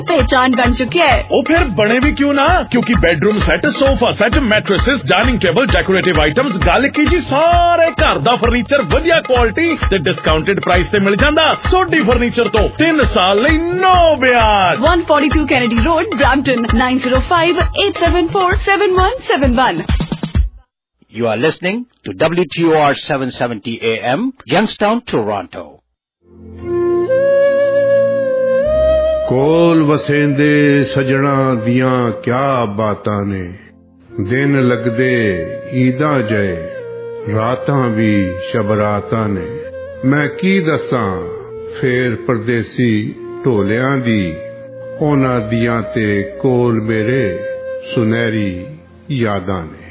पहचान बन चुकी है। वो फिर बने भी क्यों ना, क्योंकि bedroom set, sofa set, mattresses, dining table, decorative items, गल की जी सारे घर दा फर्नीचर वधिया क्वालिटी ते डिस्काउंटेड प्राइस ते मिल जांदा। सोडी फर्नीचर तो 3 साल लई नो ब्याज। 142 Kennedy Road, Brampton, 9058747171. You are listening to WTOR 770 AM, Youngstown, Toronto. कोल वसेंदे सजना दियां क्या बातां ने, दिन लगदे ईदां जय, रातां भी शबरातां ने। मैं की दसां फेर परदेसी ढोलियां दी, ओना दियां ते कोल मेरे सुनहरी यादां ने।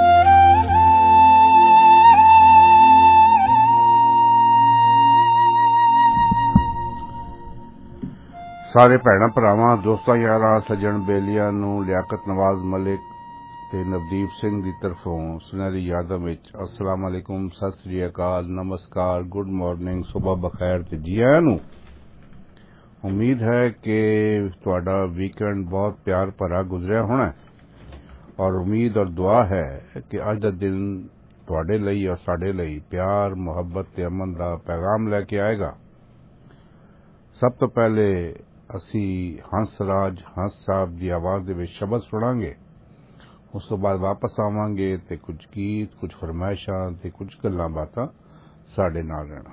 सारे भैणां भरावां दोस्तां यारां सज्जण बेलियां नूं लियाकत नवाज मलिक ते नवदीप सिंह दी तरफों सुनहरी यादां विच अस्सलाम वालेकुम, सत श्री अकाल, नमस्कार, गुड मॉर्निंग, सुबह बखैर ते जी आयां नूं। उम्मीद है कि तुहाडा वीकेंड बहुत प्यार भरा गुजरिया होना और उम्मीद और दुआ है कि अज दा दिन तुहाडे लई और साडे लई प्यार, मुहब्बत ते अमन दा पैगाम लैके आएगा। सब तो पहले असी हंसराज हंस साहब की आवाज दे विच शब्द सुनांगे, उस तो बाद वापस आवांगे ते कुछ गीत, कुछ फरमाइशां ते कुछ गल्लां बातां साडे नाल रहना।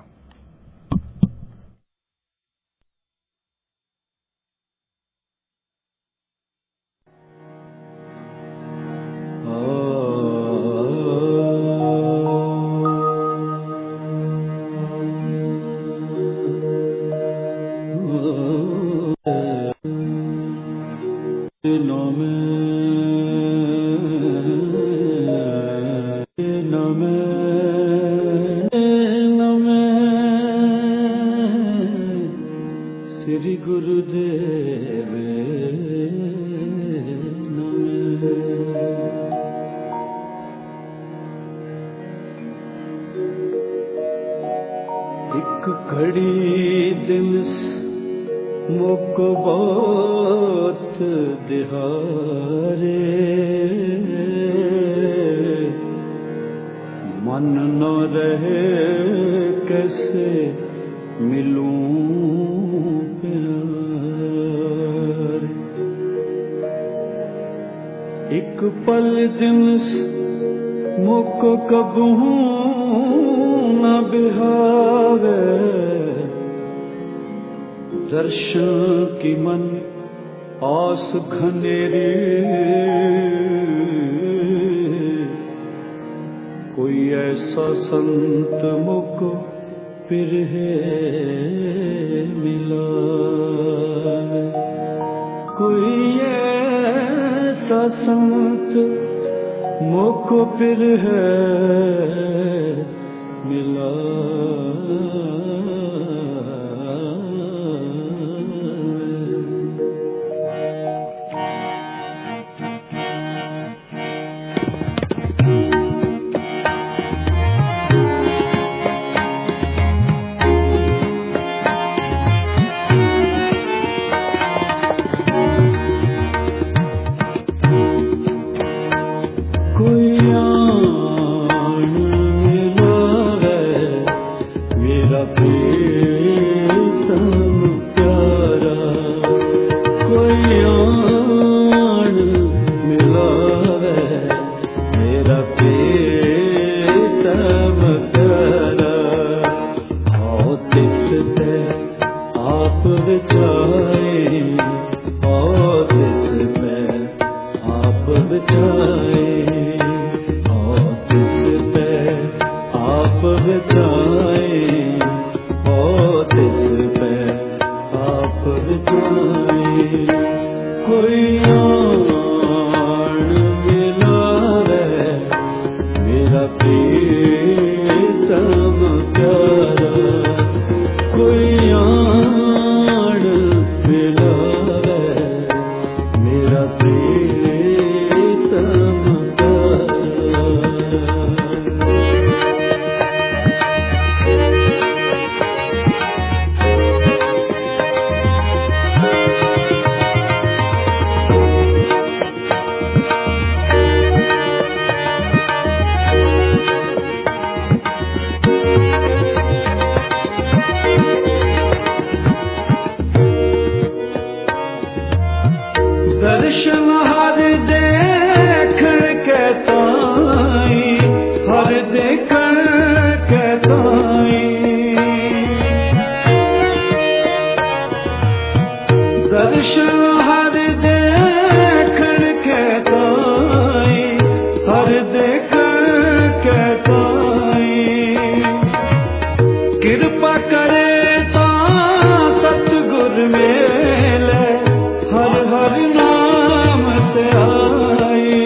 दर्शन हर देखण के ताई, हर देखण के ताई, दर्शन हर देखण के ताई, हर देखण के ताई, कृपा करे ता सतगुर मेले, हर हर नाम ते आई,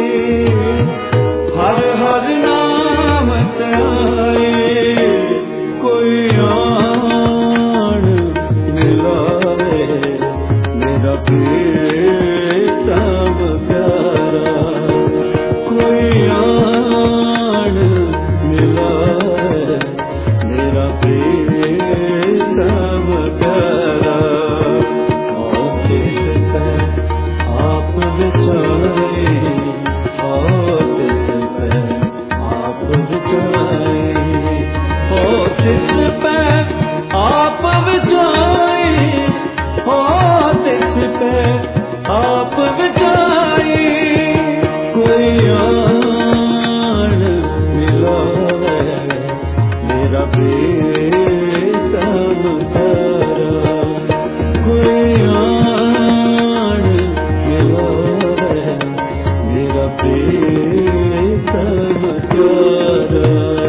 हर हर नाम ते आई, कोई आन मिलावे मेरा प्रीतम प्यारा, कोई आन मिलावे मेरा प्रीतम प्यारा, और किस पे आप विचारे, और किस पे आप विचारे, और किस पे आप विचारे, और किस पे आप विचारे, कोई आन मिलावे मेरा प्रीतम प्यारा, कोई आन मिलावे मेरा प्रीतम प्यारा।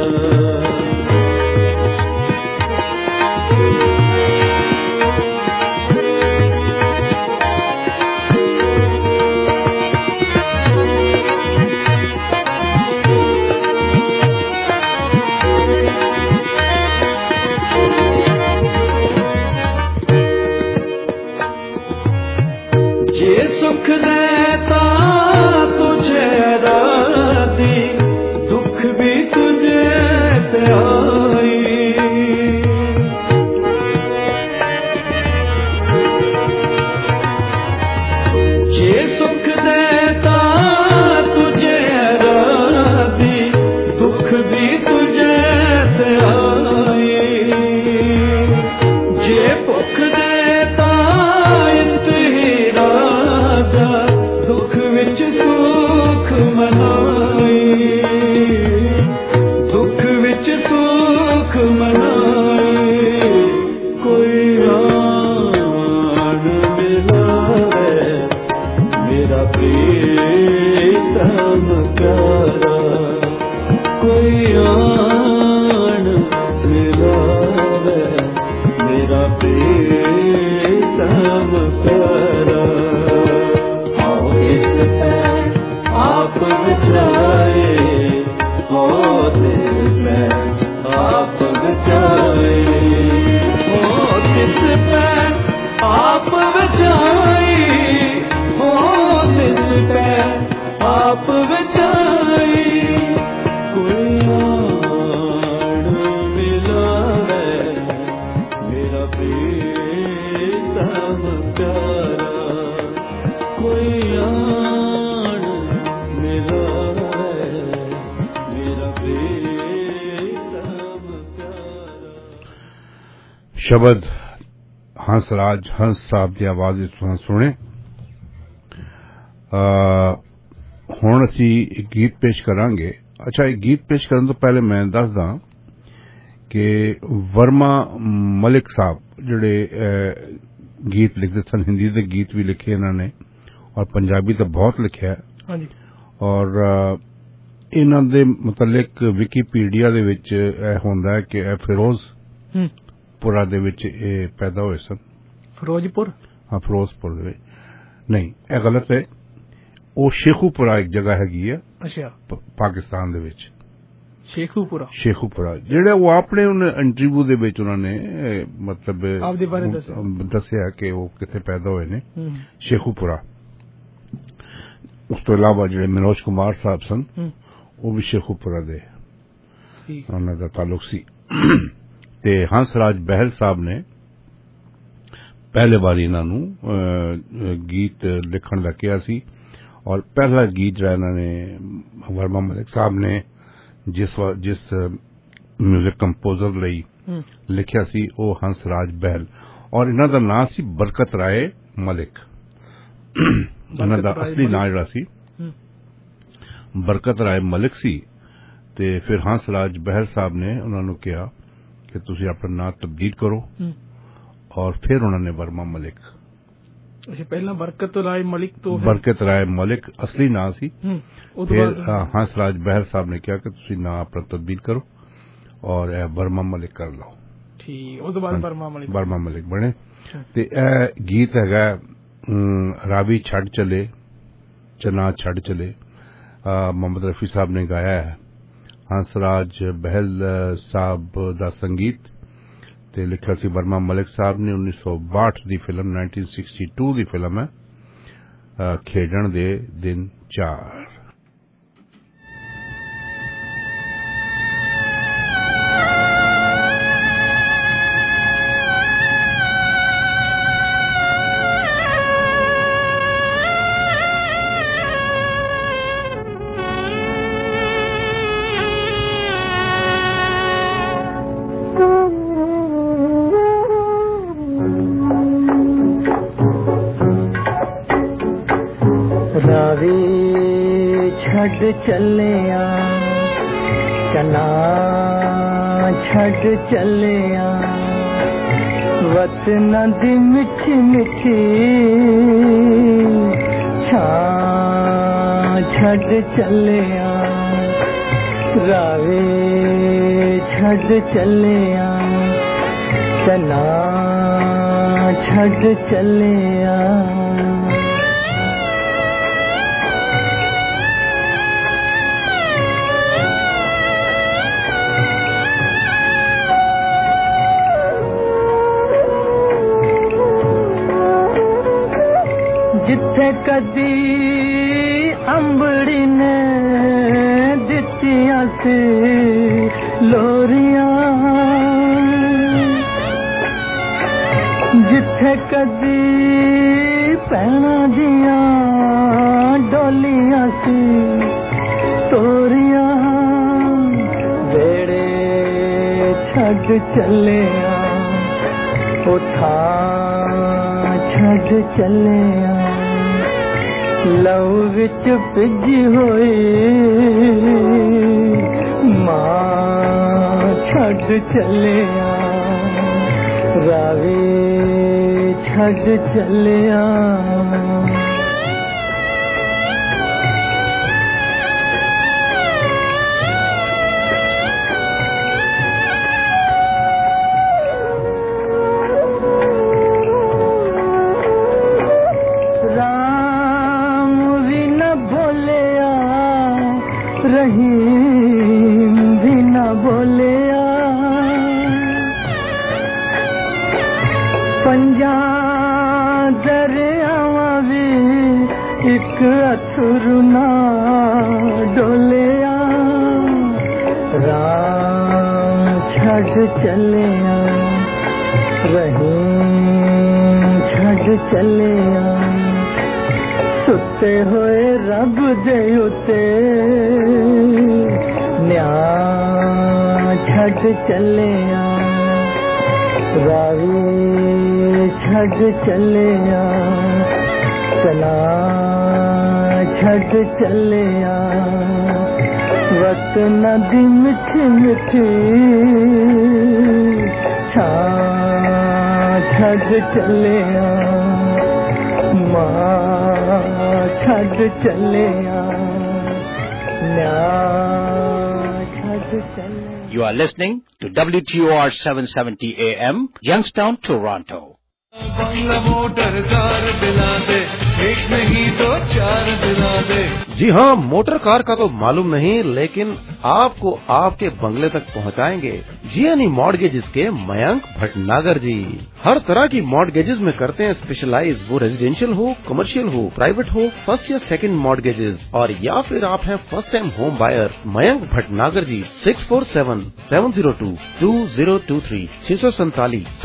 जे सुख देता तुझे राधी, दुख भी तुझे ते आई, जे सुख देता तुझे राधी, दुख भी तुझे ते आई, जे भुख देता इंत ही राजा, दुख विच सुख मनाई, दुख विच सुख मनाई, कोई आन मिलावे मेरा प्रीतम प्यारा, कोई आन मिलावे मेरा प्रीतम प्यारा, आओ इस पे आप विचारे, हो इस पे आप विचारे, हो इस पे आप विचारे, हो इस पे आप विचारे, कोई आन मिलावे मेरा प्रीतम प्यारा, कोई आन मिलावे मेरा प्रीतम प्यारा। शब्द हंसराज हंस साहब की आवाज सुने। ਹੁਣ ਅਸੀਂ ਇੱਕ ਗੀਤ ਪੇਸ਼ ਕਰਾਂਗੇ। ਅੱਛਾ, ਇਹ ਗੀਤ ਪੇਸ਼ ਕਰਨ ਤੋਂ ਪਹਿਲੇ ਮੈਂ ਦੱਸਦਾ ਕਿ ਵਰਮਾ ਮਲਿਕ ਸਾਹਿਬ ਜਿਹੜੇ ਗੀਤ ਲਿਖਦੇ ਸਨ, ਹਿੰਦੀ ਦੇ ਗੀਤ ਵੀ ਲਿਖੇ ਇਹਨਾਂ ਨੇ ਔਰ ਪੰਜਾਬੀ ਤਾਂ ਬਹੁਤ ਲਿਖਿਆ ਹਾਂਜੀ, ਔਰ ਇਹਨਾਂ ਦੇ ਮੁਤਲਕ ਵਿਕੀਪੀਡੀਆ ਦੇ ਵਿੱਚ ਇਹ ਹੁੰਦਾ ਹੈ ਕਿ ਇਹ ਫਿਰੋਜ਼ਪੁਰਾ ਦੇ ਵਿੱਚ ਇਹ ਪੈਦਾ ਹੋਏ ਸਨ। ਫਿਰੋਜ਼ਪੁਰ? ਹਾਂ, ਫਿਰੋਜ਼ਪੁਰ ਦੇ ਵਿੱਚ ਨਹੀਂ, ਇਹ ਗਲਤ ਹੈ। ਉਹ ਸ਼ੇਖੂਪੁਰਾ ਇੱਕ ਜਗ੍ਹਾ ਹੈਗੀ ਆ ਅੱਛਾ ਪਾਕਿਸਤਾਨ ਦੇ ਵਿੱਚ। ਸ਼ੇਖੂਪੁਰਾ ਜਿਹੜਾ ਉਹ ਆਪਣੇ ਇੰਟਰਵਿਊ ਦੇ ਵਿੱਚ ਉਹਨਾਂ ਨੇ ਮਤਲਬ ਆਪਦੇ ਬਾਰੇ ਦੱਸਿਆ ਕਿ ਉਹ ਕਿੱਥੇ ਪੈਦਾ ਹੋਏ ਨੇ, ਸ਼ੇਖੂਪੁਰਾ। ਉਸ ਤੋਂ ਇਲਾਵਾ ਜਿਹੜੇ ਮਨੋਜ ਕੁਮਾਰ ਸਾਹਿਬ ਸਨ ਉਹ ਵੀ ਸ਼ੇਖੂਪੁਰਾ ਦੇ, ਉਹਨਾਂ ਦਾ ਤਾਲੁਕ ਸੀ। ਤੇ ਹੰਸਰਾਜ ਬਹਿਲ ਸਾਹਿਬ ਨੇ ਪਹਿਲੇ ਵਾਰੀ ਇਹਨਾਂ ਨੂੰ ਗੀਤ ਲਿਖਣ ਦਾ ਕਿਹਾ ਸੀ, ਔਰ ਪਹਿਲਾ ਗੀਤ ਜਿਹੜਾ ਇਹਨਾਂ ਨੇ ਵਰਮਾ ਮਲਿਕ ਸਾਹਿਬ ਨੇ ਜਿਸ ਮਿਊਜ਼ਿਕ ਕੰਪੋਜ਼ਰ ਲਈ ਲਿਖਿਆ ਸੀ ਉਹ ਹੰਸਰਾਜ ਬਹਿਲ, ਔਰ ਇਹਨਾਂ ਦਾ ਨਾਂ ਸੀ ਬਰਕਤ ਰਾਏ ਮਲਿਕ। ਉਹਨਾਂ ਦਾ ਅਸਲੀ ਨਾਂ ਜਿਹੜਾ ਸੀ ਬਰਕਤ ਰਾਏ ਮਲਿਕ ਸੀ ਤੇ ਫਿਰ ਹੰਸ ਰਾਜ ਬਹਿਲ ਸਾਹਿਬ ਨੇ ਉਹਨਾਂ ਨੂੰ ਕਿਹਾ ਕਿ ਤੁਸੀਂ ਆਪਣਾ ਨਾਂ ਤਬਦੀਲ ਕਰੋ ਔਰ ਫਿਰ ਉਹਨਾਂ ਨੇ ਵਰਮਾ ਮਲਿਕ ਪਹਿਲਾਂ ਬਰਕਤ ਰਾਏ ਮਲਿਕ ਤੋਂ ਬਰਕਤ ਰਾਏ ਮਲਿਕ ਅਸਲੀ ਨਾਂ ਸੀ ਫਿਰ ਹੰਸ ਰਾਜ ਬਹਿਲ ਸਾਹਿਬ ਨੇ ਕਿਹਾ ਕਿ ਤੁਸੀਂ ਨਾਂ ਆਪਣਾ ਤਬਦੀਲ ਕਰੋ ਔਰ ਇਹ ਵਰਮਾ ਮਲਿਕ ਕਰ ਲਓ ਠੀਕ ਉਸ ਤੋਂ ਬਾਅਦ ਵਰਮਾ ਮਲਿਕ ਬਣੇ ਤੇ ਇਹ ਗੀਤ ਹੈਗਾ ਰਾਵੀ ਛੱਡ ਚਲੇ ਚਨਾ ਛੱਡ ਚਲੇ ਮੁਹੰਮਦ ਰਫੀ ਸਾਹਿਬ ਨੇ ਗਾਇਆ ਹੈ ਹੰਸਰਾਜ ਬਹਿਲ ਸਾਹਿਬ ਦਾ ਸੰਗੀਤ ਤੇ ਲਿਖਿਆ ਸੀ ਵਰਮਾ ਮਲਿਕ ਸਾਹਿਬ ਨੇ 1962 ਦੀ ਫਿਲਮ 1962 ਦੀ ਫਿਲਮ ਹੈ ਖੇਡਣ ਦੇ ਦਿਨ 4 ਛੱਡ ਚੱਲਿਆ ਚਨਾ ਛੱਡ ਚੱਲਿਆ ਵਤਨਾਂ ਦੀ ਮਿੱਠੀ ਮਿੱਠੀ ਛਾਂ ਛੱਡ ਚੱਲਿਆ ਰਾਵੇ ਛੱਡ ਚੱਲਿਆ ਚਨਾ ਛੱਡ ਚੱਲਿਆ ਜਿੱਥੇ ਕਦੀ ਅੰਬੜੀ ਨੇ ਦਿੱਤੀਆਂ ਸੀ ਲੋਰੀਆਂ ਜਿੱਥੇ ਕਦੀ ਭੈਣਾਂ ਦੀਆਂ ਡੋਲੀਆਂ ਸੀ ਤੋਰੀਆਂ ਵੇੜੇ ਛੱਡ ਚੱਲਿਆ ਉਠਾ ਛੱਡ ਚੱਲਿਆ ਲਹੂ ਵਿੱਚ ਭਿੱਜੀ ਹੋਈ ਮਾਂ ਛੱਡ ਚੱਲਿਆ ਰਾਵੇ ਛੱਡ ਚੱਲਿਆ रहीम भी न बोलिया पंजा दरियावा भी एक अथरू ना डोलिया राम छड़ चलिया रहीम छड़ चलिया सुते होए रब दे उते न्या छड़ चलिया रावी छड़ चलिया चला छड़ चलिया वतन दी मिठी मिठी छा छड़ चलिया मां छड़ चलिया न्या छड़ चलिया You are listening to WTOR 770 AM, Youngstown, Toronto. Motor car दिला दे एक नहीं तो चार दिला दे। जी हाँ, मोटर कार का तो मालूम नहीं, लेकिन आपको आपके बंगले तक पहुँचाएंगे जीएनई मॉर्गेजेस के मयंक भटनागर जी। हर तरह की मॉर्गेजेस में करते हैं स्पेशलाइज, वो रेजिडेंशियल हो, कमर्शियल हो, प्राइवेट हो, फर्स्ट या सेकंड मॉर्गेजेस, और या फिर आप हैं first time home buyer. Mayank Bhatnagar ji 647-702-2023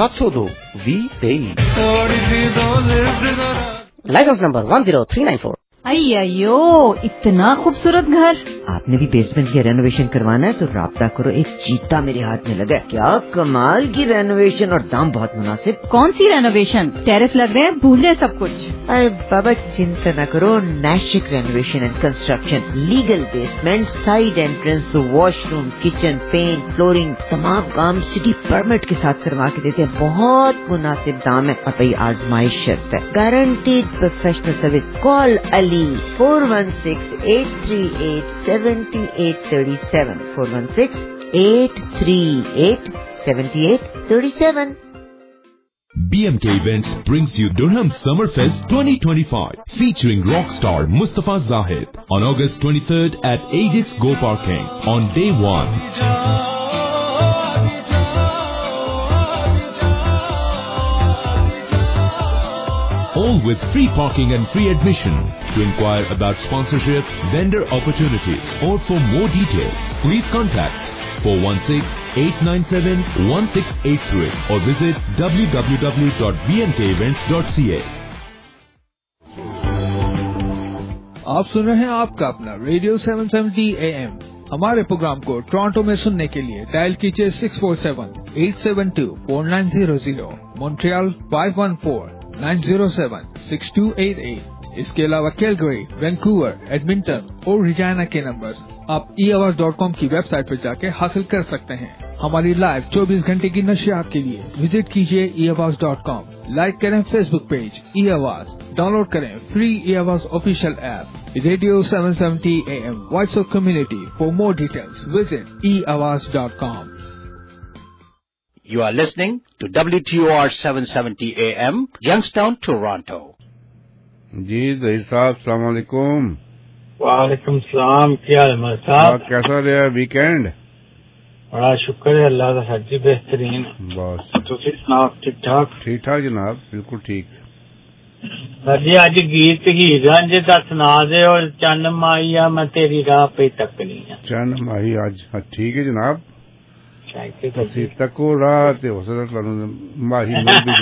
647-702-2023। थोड़ी सी दो लिफ्ट लाइसेंस नंबर 10394। अय्यो, इतना खूबसूरत घर। आपने भी बेसमेंट की रेनोवेशन करवाना है तो राब्ता करो, एक चीता मेरे हाथ में लगा। क्या कमाल की रेनोवेशन और दाम बहुत मुनासिब। कौन सी रेनोवेशन? टेरिफ लग रहे हैं, भूल जाए सब कुछ। अरे बाबा चिंता न करो, Nashik renovation and construction, legal basement, side entrance, washroom, kitchen, paint, flooring, तमाम काम सिटी परमिट के साथ करवा के देते हैं। बहुत मुनासिब दाम है और भाई आजमाइश शर्त है, guaranteed professional service. Call Ali 416-838-7837, 416-838-7837. BMK Events brings you Durham Summerfest 2025 featuring rockstar Mustafa Zahid on August 23rd at Ajax Go Parking on day 1. All with free parking and free admission. To inquire about sponsorship, vendor opportunities or for more details, please contact 416-897-1683 or visit www.bmkevents.ca. आप सुन रहे हैं आपका अपना radio 770 AM। हमारे program को Toronto में सुनने के लिए डायल कीजिए 647-872-4900, मॉन्ट्रियल 514-907-6288। इसके अलावा कैलगरी, वैंकूवर, एडमिंटन और रिजाना के नंबर आप eAwards.com की वेबसाइट पर जाके हासिल कर सकते हैं। हमारी लाइव 24 घंटे की नशियात के लिए विजिट कीजिए eAwards.com। लाइक करें फेसबुक पेज eAwards, डाउनलोड करें free eAwards official app radio 770 AM voice of community. For more details visit eAwards.com। You are listening to WTOR 770 AM, Youngstown, Toronto. Ji Zaheer sahab, सलाम अलैकुम। वालेकुम सलाम, क्या हाल है साहब? कैसा रहा वीकेंड? बड़ा शुक्र है अल्लाह का सर जी, बेहतरीन। बस तुसी सुनाओ, ठीक ठाक? ठीक ठाक जनाब, बिल्कुल ठीक। सर जी अज गीत ही रंज दा सुना दे और चन्न माइया मैं तेरी राह पे तकनी है। चन्न माही आज ठीक है जनाब, ਤੁਸੀਂ ਤੱਕੋ ਰਾਹ ਤੇ ਹੋ ਸਕਦਾ ਤੁਹਾਨੂੰ ਮਾਹੀ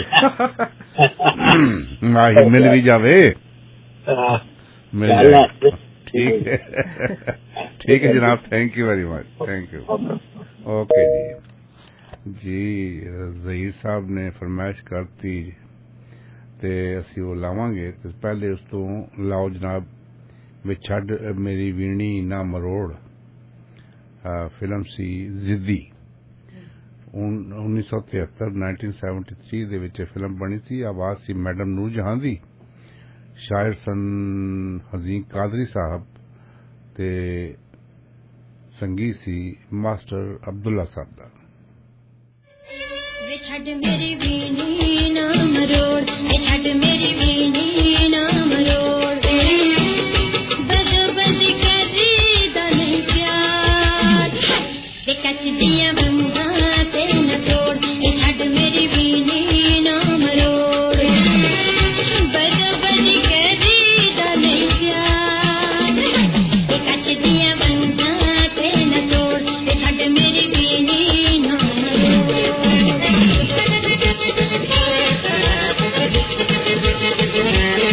ਮਿਲ ਵੀ ਜਾਵੇ। ਮਿਲ ਜਾਏ, ठीक है जनाब, thank you very much, thank you. Okay ji Zaheer sahab ने फरमाइश करती ते असी वो लावांगे। तो पहले उस तो लाओ जनाब वे छड़ मेरी वीणी ना मरोड़, फिल्म सी जिद्दी 1973 ਦੇ ਵਿੱਚ ਫਿਲਮ ਬਣੀ ਸੀ। ਆਵਾਜ਼ ਸੀ ਮੈਡਮ ਨੂਰ ਜਹਾਂ ਦੀ, ਸ਼ਾਇਰ ਸਨ ਹਜ਼ੀਨ ਕਾਦਰੀ ਸਾਹਿਬ ਤੇ ਸੰਗੀਤ ਸੀ ਮਾਸਟਰ ਅਬਦੁੱਲਾ ਸਾਹਿਬ ਦਾ। ਵੇ ਛੱਡ ਮੇਰੀ ਵੀਣੀ ਨਾ ਮਰੋੜ, ਵੇ ਛੱਡ ਮੇਰੀ ਵੀਣੀ ਨਾ ਮਰੋੜ, ਬਦ ਬਦ ਕਰੀਦਾ ਨਹੀਂ ਪਿਆਰ, ਵੇ ਕੱਚ ਦੀਆਂ ਬੰਦਾਂ ਤੇ ਨਾ ਤੋੜ, ਵੇ ਛੱਡ ਮੇਰੀ ਵੀਣੀ ਨਾ ਮਰੋੜ, ਬਦ ਬਦ ਕਰੀਦਾ ਨਹੀਂ ਪਿਆਰ, ਵੇ ਕੱਚ ਦੀਆਂ ਬੰਦਾਂ ਤੇ ਨਾ ਤੋੜ, ਵੇ ਛੱਡ ਮੇਰੀ ਵੀਣੀ ਨਾ ਮਰੋੜ।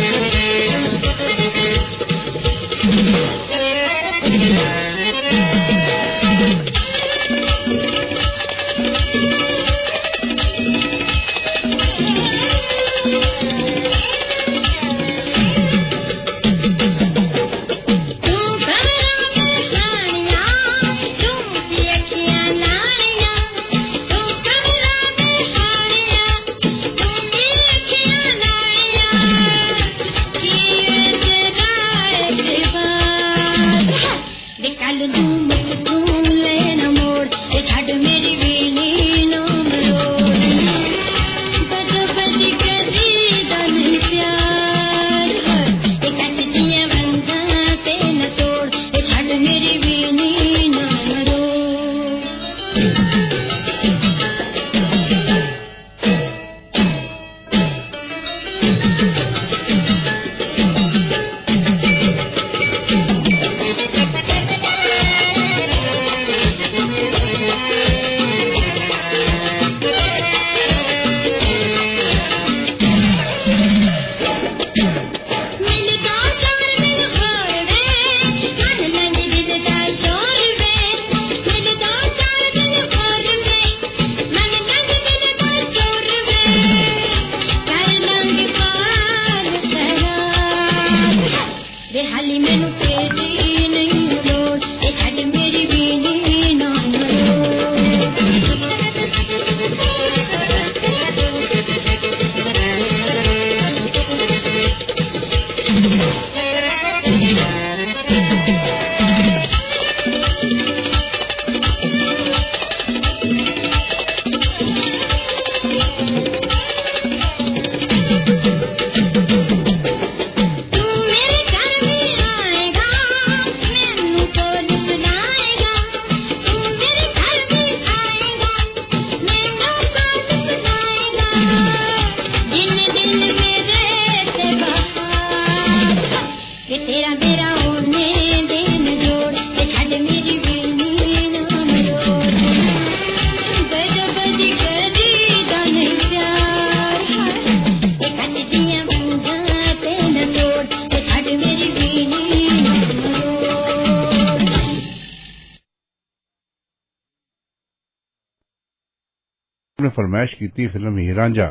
फरमाइश की फिल्म हीरांझा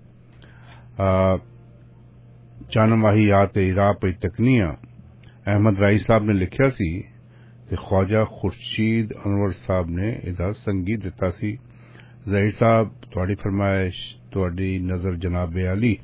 चन माही आ ते राह पे तकनिया अहमद राई साहब ने लिखिया सी ते ख्वाजा खुर्शीद अनवर साहब ने इहदा संगीत दिता सी। ज़हीर साहब तुहाडी फरमाइश तुहाडी नजर जनाब Ali.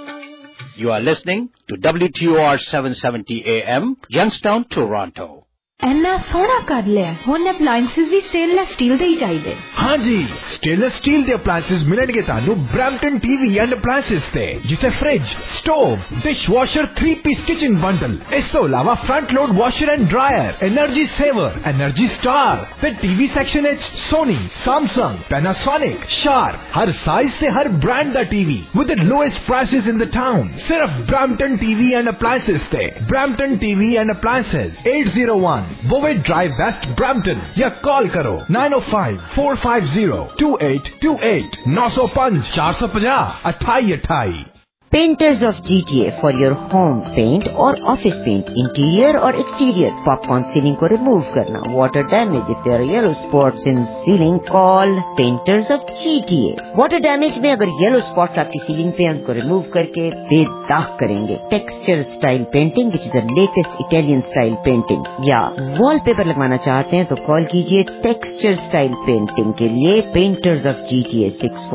You are listening to WTOR 770 AM, Youngstown, Toronto. ਇੰਨਾ ਸੋਹਣਾ ਕਰ ਲਿਆ। ਹੁਣ ਅਪਲਾਈਐਂਸਸ ਵੀ ਸਟੇਨਲੈਸ ਸਟੀਲ ਦੇ ਹੀ ਚਾਹੀਦੇ। हाँ जी, स्टेनलेस स्टील के अप्लायंसेस मिलेंगे तानू ब्रैम्पटन टीवी एंड अप्लायंसेस ते, जिथे फ्रिज, स्टोव, डिश वॉशर, 3-पीस किचन बंडल, इस तो अलावा front load washer and dryer, energy saver, energy star, फिर टीवी सेक्शन एच सोनी, सैमसंग, पैनासोनिक, शार्प, हर साइज से हर ब्रांड दा TV with the lowest prices in the town. सिर्फ ब्रैम्पटन टीवी एंड अप्लायंसेस ते। Brampton TV and appliances 801 बोवेट drive west Brampton, या call करो 905-450-2828 905 450 2828। Painters of GTA for your home paint और office paint, interior और exterior, popcorn ceiling को remove करना, water damage, if there are yellow spots in ceiling, call Painters of GTA। water damage में अगर yellow spots आपकी ceiling पे उनको remove करके बेदाग करेंगे। texture style painting which is the latest Italian style painting, या wallpaper लगवाना चाहते हैं तो कॉल कीजिए texture style painting के लिए Painters of GTA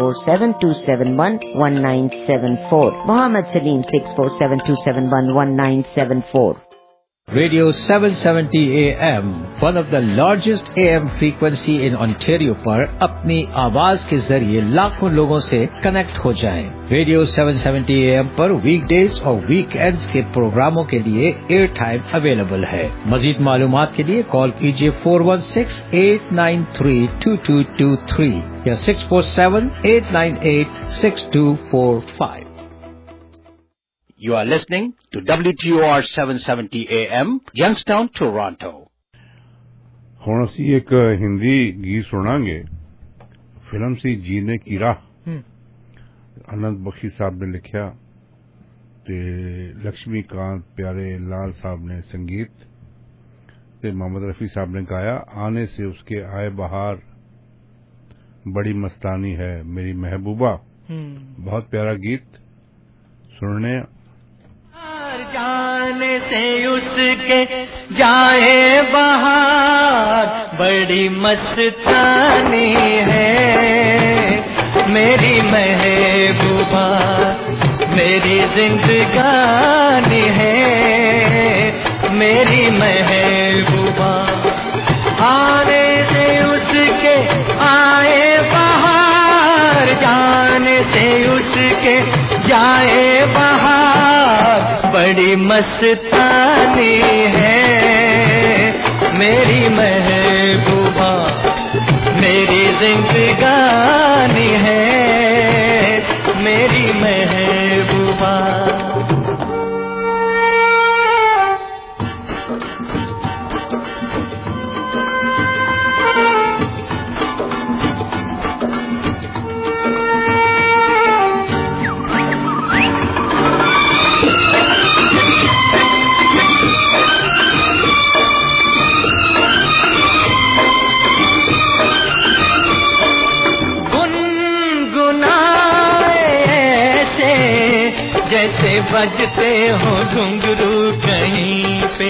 647-271-1974, Mohammed Salim 647-271-1974। Radio 770 AM, one of the largest AM frequency in Ontario पर अपनी आवाज के जरिए लाखों लोगों से कनेक्ट हो जाएं। रेडियो 770 AM पर वीकडेज और वीकेंड्स के प्रोग्रामों के लिए एयर टाइम अवेलेबल है। मजीद मालूमात के लिए कॉल कीजिए 416-893-2223 या 647-898-6245। You are listening to WTOR 770 AM, Youngstown, Toronto. ਹੁਣ ਅਸੀਂ ਇੱਕ ਹਿੰਦੀ ਗੀਤ ਸੁਣਾਂਗੇ। ਫਿਲਮ ਸੀ ਜੀਨੇ ਕੀ ਰਾਹ। आनंद बख्शी साहब ने लिखा ते लक्ष्मीकांत प्यारे लाल साहब ने संगीत ते मोहम्मद रफी साहब ने गाया। आने से उसके आए बहार, बड़ी मस्तानी है मेरी महबूबा। बहुत प्यारा गीत सुनने। जाने से उसके जाए बहार, बड़ी मस्तानी है मेरी महबूबा, मेरी जिंदगानी है मेरी महबूबा। आने से उसके आए बहार, जाने से उसके जाए बहार, बड़ी मस्तानी है मेरी महबूबा, मेरी जिंदगानी है मेरी महबूबा। जैसे बजते हो घुंघरू कहीं पे,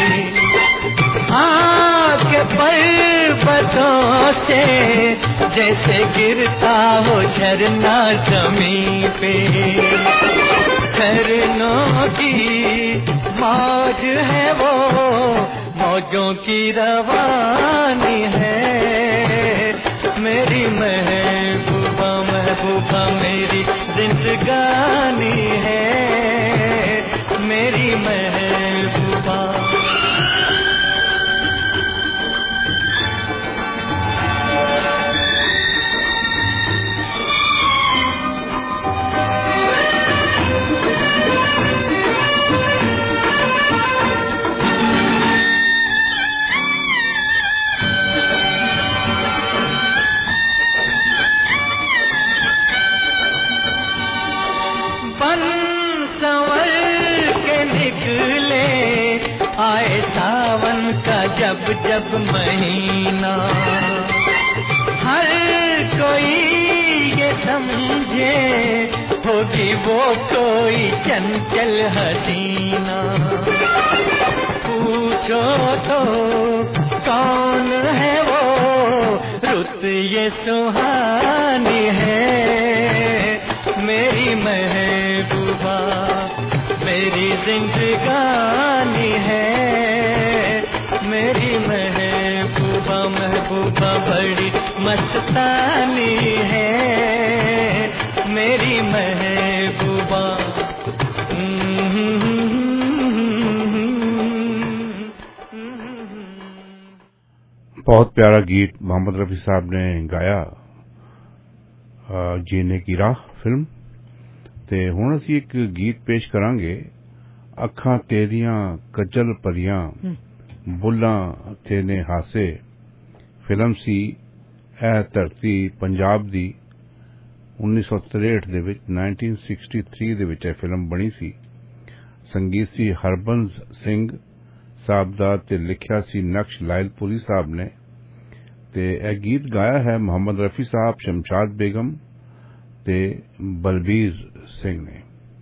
आके पर्वतों से जैसे गिरता हो झरना जमीन पे। झरनों की मौज है वो, मौजों की रवानी है मेरी महबूबा, महबूबा मेरी जिंदगानी है मेरी महबूबा। आए सावन का जब जब महीना, हर कोई ये समझे होगी वो कोई चंचल हसीना। पूछो तो कौन है वो रुत ये सुहानी है मेरी महबूबा, मेरी जिंदगानी है मेरी महबूबा महबूबा बड़ी मस्तानी है मेरी महबूबा। बहुत प्यारा गीत मोहम्मद रफी साहब ने गाया जीने की राह फिल्म ते हुण असीं एक गीत पेश करांगे अखां तेरियां कजल परियां बुल्लां ते ने हासे फिल्म सी ए धरती पंजाब दी 1963 ਦੇ ਵਿੱਚ 1963 ਦੇ ਵਿੱਚ ਇਹ ਫਿਲਮ ਬਣੀ ਸੀ। ਸੰਗੀਤ ਸੀ ਹਰਬੰਸ ਸਿੰਘ ਸਾਹਿਬ ਦਾ ਤੇ ਲਿਖਿਆ ਸੀ ਨਕਸ਼ ਲਾਇਲਪੁਰੀ ਸਾਹਿਬ ਨੇ ਤੇ ਇਹ ਗੀਤ ਗਾਇਆ ਹੈ ਮੁਹੰਮਦ ਰਫੀ ਸਾਹਿਬ, ਸ਼ਮਸ਼ਾਦ ਬੇਗਮ ਤੇ ਬਲਬੀਰ ਸਿੰਘ ਨੇ।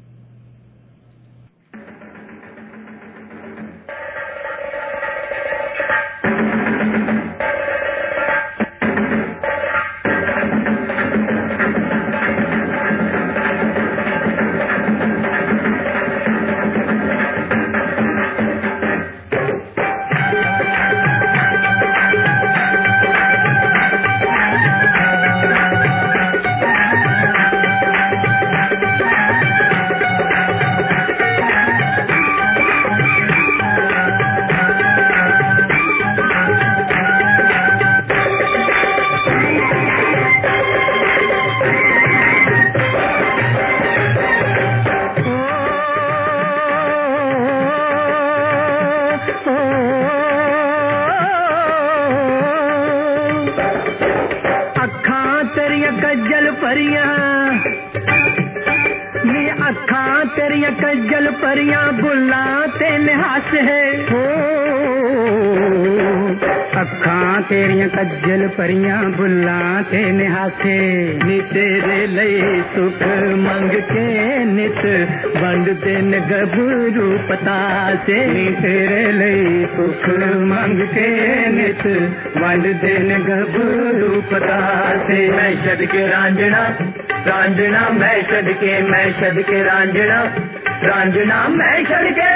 परियां बुल्लां ते निहासे नी तेरे लई सुख मंग के नित वंड दिन गभरू पतासे नी तेरे लई सुख मंग के नित वंड दिन गभरू पतासे। मैं छड़ के रांझना रांझना मैं छड़ के रांझना रांझना मैं छड़ के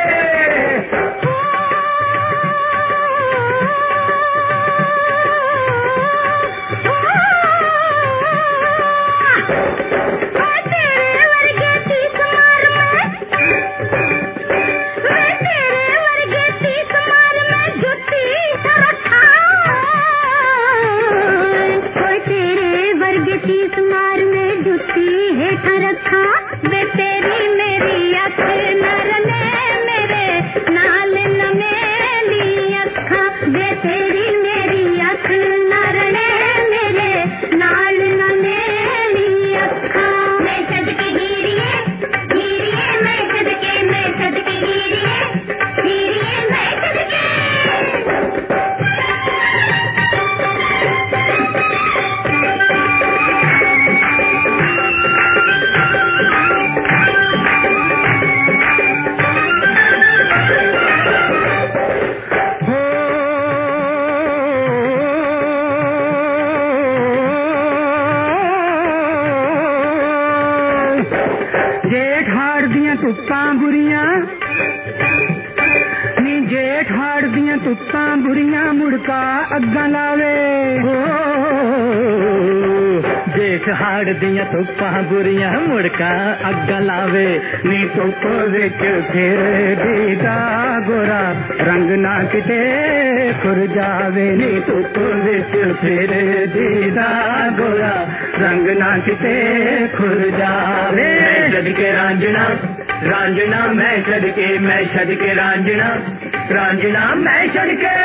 धुप्पा बुरियां मुड़का अग्गा लावे नी धुप विच फिर दीदा गोरा रंग ना किते खुर जावे नी धुप विच फिर दीदा गोरा रंग ना किते खुर जावे। मैं छड़ के रांझना रांझना मैं छड़ के रांझना रांझना मैं छड़ के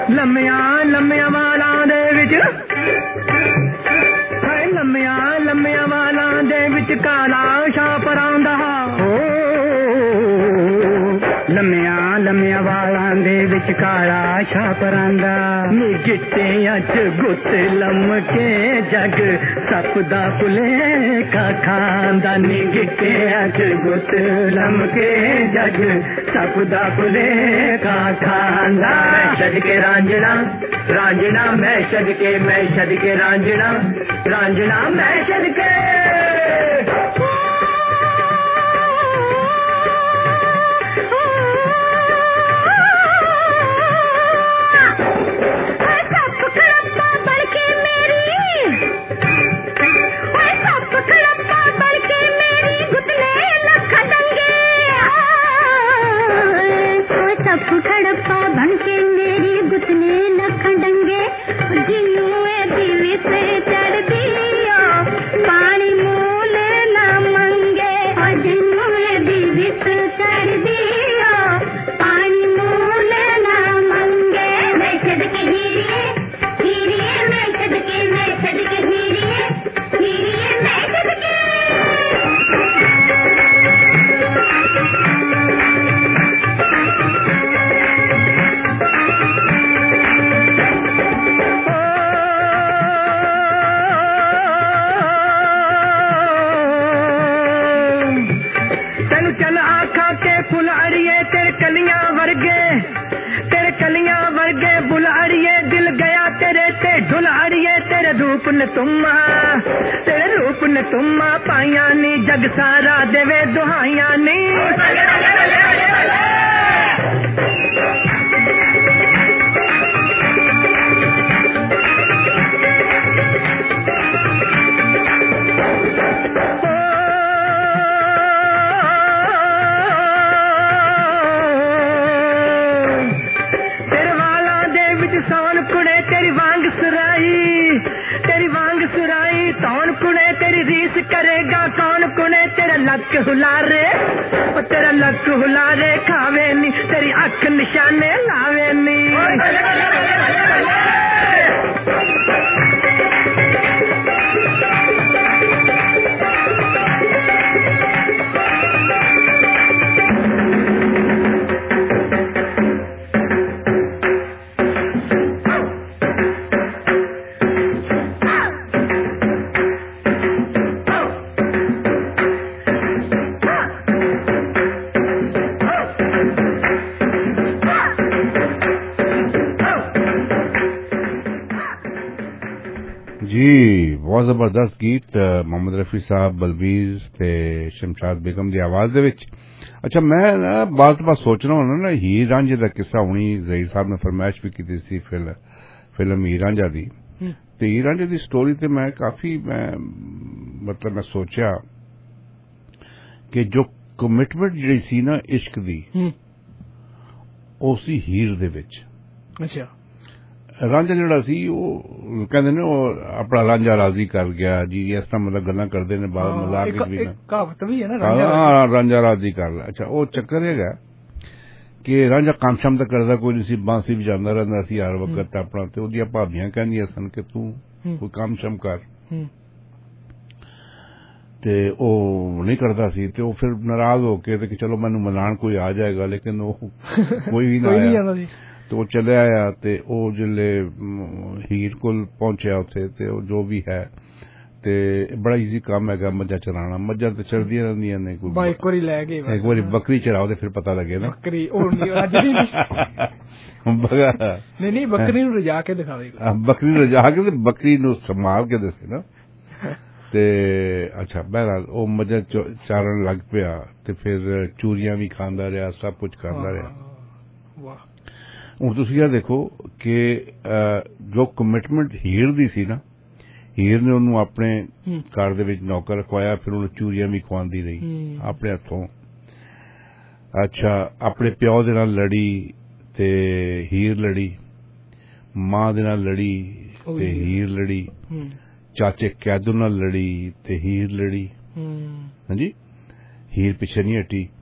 ਲੰਮਿਆਂ ਲੰਮਿਆਂ ਵਾਲਾਂ ਦੇ ਵਿੱਚ ਹਾਏ ਲੰਮਿਆਂ ਲੰਮਿਆਂ ਵਾਲਾਂ ਦੇ ਵਿੱਚ ਕਾਲਾ ਛਾਪਰਾਂ ਦਾ ਲੰਮਿਆਂ ਲੰਮਿਆਂ ਵਾਲਾਂ ਦੇ ਵਿੱਚ ਕਾਲਾ ਛਾਪਰਾਂ ਦਾ ਨੀ ਗਿੱਟਿਆਂ 'ਚ ਗੁੱਤ ਲੰਮਕੇ ਜਗ ਸੱਪ ਦਾ ਭੁਲੇਖਾ ਖਾਂਦਾ ਨੀ ਗਿੱਟਿਆਂ 'ਚ ਗੁੱਤ ਲੰਮਕੇ ਜਗ ਸੱਪ ਦਾ ਭੁਲੇਖਾ ਖਾਂਦਾ ਛੱਡ ਕੇ ਰਾਂਝਣਾ ਰਾਂਝਣਾ ਮੈਂ ਛੱਡ ਕੇ ਰਾਂਝਣਾ ਰਾਂਝਣਾ ਮੈਂ ਛੱਡ ਕੇ खड़प्पा बनके मेरी गुतने लखन डंगे जिन्नुए दिवी से चढ़ दियो पानी मूले न मंगे जिन्नुए दिवी से चढ़ दियो पानी मूले न मंगे मैं छड़ के हीरिए हीरिए मैं छड़ के हीरिए हीरिए मैं छड़ के बुल अड़िए दिल गया तेरे ते ढुल अड़िए तेरे रूप ने तुम्मा पाइया नी जग सारा देवे दुहाइया नी कौन कुने तेरी रीस करेगा कौन कुने तेरा लक हुलारे तेरा लक हुलारे खावे नी तेरी अख निशाने लावे नी जी बहुत जबरदस्त गीत मोहम्मद रफी साहब बलबीर ते शमशाद बेगम की आवाज दे विच। अच्छा मैं ना बात सोचना होना ना हीर रांझे का किस्सा हुणी ज़हीर साहब ने फरमाइश भी की सी फिल्म हीर रांझा दी ते हीर रांझे की स्टोरी ते मैं काफी मतलब मैं सोचा कि जो कमिटमेंट जी सी ना इश्क दी उसी हीर दे विच। अच्छा रांझा जड़ा सी कहते ने अपना रांझा राजी कर गया जी इस तरह मतलब गल्लां करते ने बाहर मजाक भी कहावत भी है ना रांझा राजी कर ला। अच्छा वो चक्कर है कि रांझा काम शाम तक करदा कोई नहीं सी बांसी बजांदा रहिंदा सी हर वक्त अपना ते ओदियां भाबियां कहंदियां सन कि तू कोई काम शाम कर ते ओ नहीं करता सी ते ओ फिर नाराज होके ते कि चलो मैनू मनाण कोई आ जाएगा लेकिन वो कोई भी ना आया तो वो चले आया ते ओ जिले हीर कोल पहुंचया उत्थे ते जो भी है ते बड़ा इजी काम है मज्जा चराना। मज्जा तो चलदियां रहंदियां ने कोई एक बारी ले गए एक बारी बकरी चराओ ते फिर पता लगे ना बकरी और नहीं बकरी नु रजा के दिखावेगा बकरी रजा के ते बकरी नु संभाल के दसे ना ते अच्छा बहरहाल ओ मज्जा चारण लग पिया ते फिर चूरियां भी खांदा रहा सब कुछ खांदा रहा। ਹੁਣ ਤੁਸੀਂ ਇਹ ਦੇਖੋ ਕਿ ਜੋ ਕਮਿਟਮੈਂਟ ਹੀਰ ਦੀ ਸੀ ਨਾ ਹੀਰ ਨੇ ਉਹਨੂੰ ਆਪਣੇ ਘਰ ਦੇ ਵਿੱਚ ਨੌਕਰ ਰਖਵਾਇਆ ਫਿਰ ਉਹਨੂੰ ਚੂਰੀਆਂ ਵੀ ਖਵਾਉਂਦੀ ਰਹੀ ਆਪਣੇ ਹੱਥੋਂ। ਅੱਛਾ ਆਪਣੇ ਪਿਓ ਦੇ ਨਾਲ ਲੜੀ ਤੇ ਹੀਰ ਲੜੀ ਮਾਂ ਦੇ ਨਾਲ ਲੜੀ ਤੇ ਹੀਰ ਲੜੀ ਚਾਚੇ ਕੈਦੂ ਨਾਲ ਲੜੀ ਤੇ ਹੀਰ ਲੜੀ ਹਾਂਜੀ ਹੀਰ ਪਿੱਛੇ ਨਹੀਂ ਹਟੀ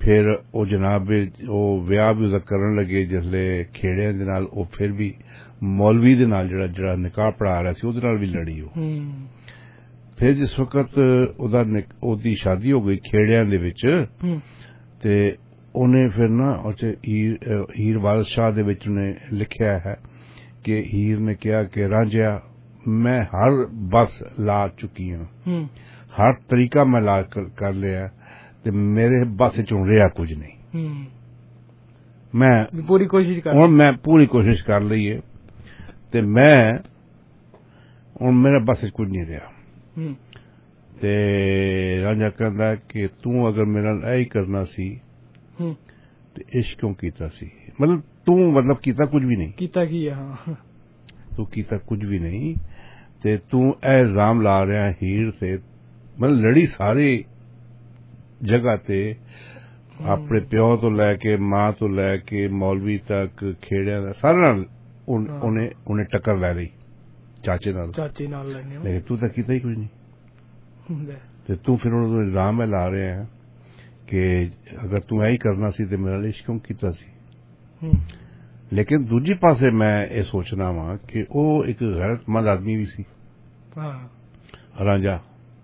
फिर वो जनाब वो विआह भी उसका करन लगे जिसले खेड़ियां दे नाल वो फिर भी मौलवी दे नाल जेड़ा निकाह पढ़ा रहा सी ओदे नाल भी लड़ी हो फिर जिस वक्त ओदी शादी हो गई खेड़ियां दे विच ते उन्हें फिर ना हीर वारिस शाह दे विच ने लिखिया है कि हीर ने कहा कि रांझिया मैं हर बस ला चुकी हूं हर तरीका मैं ला कर लिया ते मेरे बस च रहा कुछ नहीं मैं पूरी कोशिश कर ली है ते मैं हुण मेरे बस च कुछ नहीं रहा ते रांझा कहंदा कि तू अगर मेरा यही करना सी ते इश्क क्यों कीता सी मतलब तू मतलब कीता कुछ भी नहीं कीता की हां तू कीता कुछ भी नहीं ते तू इल्जाम ला रहा हीर से मतलब लड़ी सारी जगह ते अपने प्यो तो लैके मां तो लैके मौलवी तक खेड़िया सारे उन्हें टक्कर लै ली चाचे नाल लेकिन तू तो कीता ही कुछ नहीं ते तू फिर उन्होंने इल्जाम में ला रहे हैं कि अगर तू यही करना सी ते मेरा इश्क क्यों कीता सी लेकिन दूजी पासे मैं ये सोचना वा कि वो एक गैरतमंद आदमी भी सी रांझा